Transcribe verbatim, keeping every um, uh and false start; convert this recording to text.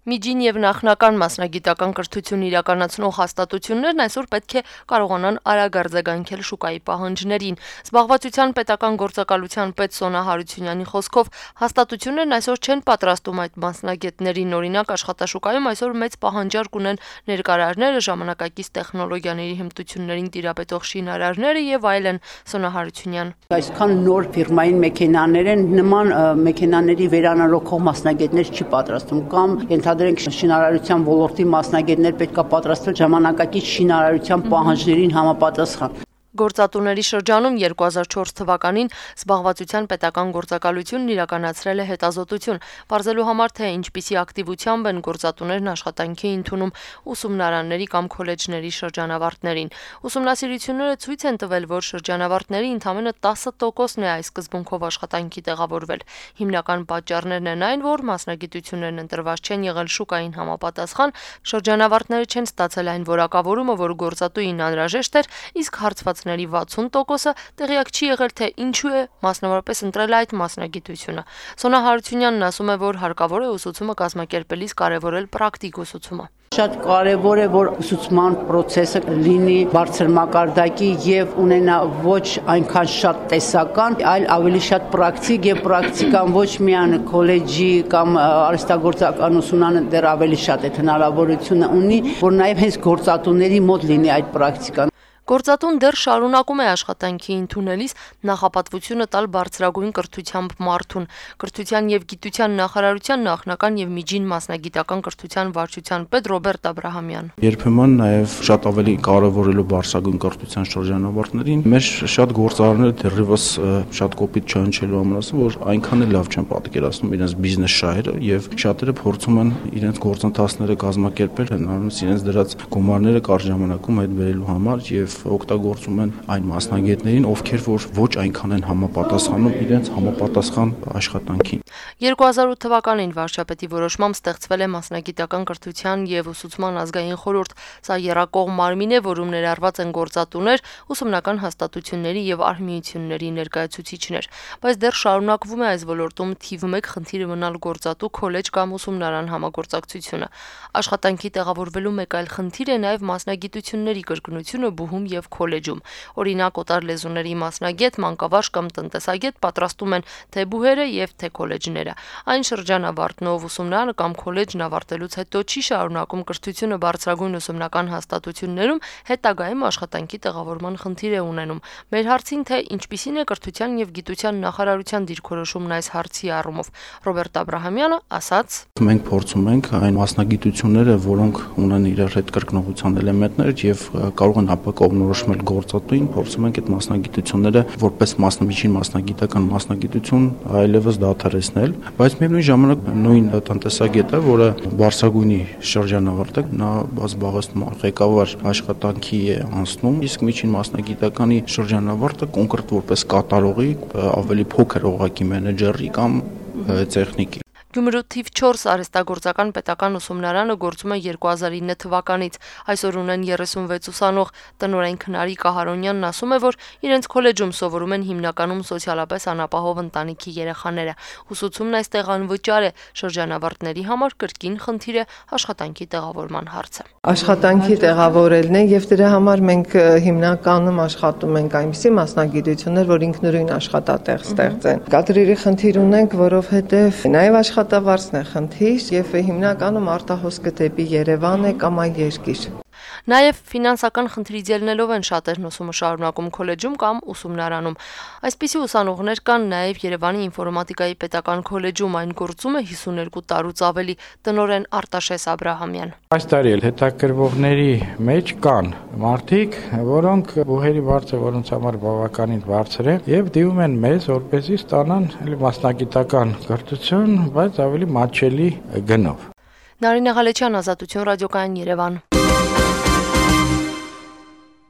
Միջին եւ նախնական մասնագիտական կրթություն իրականացնող հաստատություններն այսօր պետք է կարողանան արագ արձագանքել շուկայի պահանջներին։ Զբաղվածության պետական գործակալության պետ Սոնա Հարությունյանի խոսքով հաստատություններն այսօր չեն պատրաստում այդ մասնագետներին, օրինակ աշխատաշուկայում այսօր մեծ պահանջարկ ունեն ներկարարները, ժամանակակից տեխնոլոգիաների հմտություններին տիրապետող շինարարները եւ այլն։ Սոնա Հարությունյան. Այսքան նոր ֆիրմային մեքենաներ են, նման մեքենաների վերանորոգող մասնագետներ չի պատրաստում կամ Դրենք շինարարության ոլորտի մասնագետներ պետք է պատրաստել ժամանակակից շինարարության պահանջներին համապատասխան։ Գործատուների շրջանում երկու հազար չորս թվականին զբաղվածության պետական գործակալությունն իրականացրել է հետազոտություն, պարզելու համար թե ինչպիսի ակտիվությամբ են գործատուներն աշխատանքի ընդունում ուսումնարանների կամ քոլեջների շրջանավարտներին։ Ուսումնասիրությունները ցույց են տվել, որ շրջանավարտների ընդամենը տասը տոկոսն է այս սկզբունքով աշխատանքի տեղավորվել։ Հիմնական պատճառներն են այն, որ մասնագիտություններն ընտրված չեն եղել շուկային համապատասխան, շրջանավարտները չեն ստացել այն որակավորումը, որ գործատուին անհրաժեշտ էր, իսկ հարցված վաթսուն տոկոսը տեղյակ չի եղել, թե ինչու է մասնավորապես ընտրել այդ մասնագիտությունը։ Սոնա Հարությունյանն ասում է, որ հարկավոր է ուսուցումը կազմակերպելիս կարևորել պրակտիկ ուսուցումը։ Շատ կարևոր է, որ ուսուցման process-ը լինի բարձր մակարդակի եւ ունենա ոչ այնքան շատ տեսական, այլ ավելի շատ պրակտիկ եւ պրակտիկան ոչ միայն քոլեջի կամ արհեստագործական ուսումնարանը դեռ ավելի շատ է հնարավորությունը ունի, որ նաեւ հենց գործատուների մոտ լինի այդ պրակտիկան։ Գործատուն դեռ շարունակում է աշխատանքի ընդունելիս նախապատվությունը տալ բարձրագույն կրթությամբ մարդուն։ Կրթության եւ գիտության նախարարության նախնական եւ միջին մասնագիտական կրթության վարչության պետ Ռոբերտ Աբրահամյան. Երբեմն նաեւ շատ ավելի կարևորելու բարձրագույն կրթության շրջանավարտներին մեր շատ գործարարները դեռևս շատ կոպիտ չհնչելու համար ասում, որ այնքան էլ լավ չեն պատկերացնում իրենց բիզնես շահերը եւ շատերը փորձում են իրենց գործընթացները կազմակերպել հնարավորինս իրենց դրած գումարները կարճ ժամանակում այդ բերելու համար եւ օգտագործում են այն մասնագետներին, ովքեր որ ոչ այնքան են համապատասխանում իրենց համապատասխան աշխատանքին։ երկու հազար ութ թվականին վարչապետի որոշմամբ ստեղծվել է մասնագիտական կրթության եւ ուսուցման ազգային խորհուրդ։ Սա եռակողմ մարմին է, որում ներառված են գործատուներ, ուսումնական հաստատությունների եւ արհմիությունների ներկայացուցիչներ, բայց դեռ շարունակվում է այս ոլորտում թիվ մեկ խնդիրը մնալ գործատու քոլեջ կամ ուսումնարան համագործակցությունը։ Աշխատանքի տեղավորվելու մեկ այլ խնդիր է նաեւ մասնագիտությունների կրկնությունը բուհում եւ քոլեջում։ Օրինակ օտար լեզուների մասնագետ, մանկավարժ կամ տնտեսագետ պատրաստում են թե բուհերը եւ թե քոլեջները։ Այն շրջանավարտն ով ուսումնարանը կամ քոլեջն ավարտելուց հետո չի շարունակում կրթությունը բարձրագույն ուսումնական հաստատություններում, հետագայում աշխատանքի տեղավորման խնդիր է ունենում։ Մեր հարցին թե ինչպիսին է կրթության եւ գիտության նախարարության դիրքորոշումն այս հարցի առումով, Ռոբերտ Աբրահամյանը ասաց. Մենք փորձում ենք այն մասնագիտությունները, որոնք ունեն իրար հետ կրկնողության էլեմենտներ եւ կարող են կողմնորոշվել գործատուին, փորձում ենք այդ մասնագիտությունները որպես մասնամիջին մասնագիտական մասնագիտություն այլևս դադարեցնել, բայց միևնույն ժամանակ նույն տնտեսագետը, որը բարձրագույնի շրջանավարտ է, նա զբաղեցնում է ղեկավար աշխատանքի է անցնում, իսկ միջին մասնագիտականի շրջանավարտը կոնկրետ որպես կատարողի, ավելի փոքր օղակի մենեջերի կամ տեխնիկի։ Գյումրու թիվ չորս արհեստագործական պետական ուսումնարանը գործում է երկու հազար ինը թվականից։ Այսօր ունեն երեսունվեց ուսանող։ Տնօրեն Քնարի Կահարոնյանն ասում է, որ իրենց քոլեջում սովորում են հիմնականում սոցիալապես անապահով ընտանիքի երեխաները։ Ուսուցումն այստեղ անվճար է, շրջանավարտների համար կրկին խնդիր է աշխատանքի տեղավորման հարցը։ Աշխատանքի տեղավորելն է եւ դրա համար մենք հիմնականում աշխատում ենք այնպիսի մասնագիտություններ, որ ինքնուրույն աշխատատեղ ստեղծեն։ Կադրերի խնդիր ունենք, որովհետեւ նաեւ աշխատավարձն է խնդիր եւ հիմնականում արտահոսքը դեպի Երևան է կամ այլ երկիր։ Նաև ֆինանսական խնդրից ելնելով են շատերն ուսումը շարունակում քոլեջում կամ ուսումնարանում։ Այսպիսի ուսանողներ կան նաև Երևանի ինֆորմատիկայի պետական քոլեջում, այն գործում է հիսուներկու տարուց ավելի, տնօրեն Արտաշես Աբրահամյան։ Այս տարի էլ հետաքրքրվողների մեջ կան մարդիկ, որոնք բուհերի վարձը որոնց համար բավականին բարձր է եւ դիմում են մեզ, որպեսզի ստանան մասնագիտական կրթություն, բայց ավելի մատչելի գնով։ Նարինե Ղալեչյան, Ազատություն ռադիոկայան, Երևան։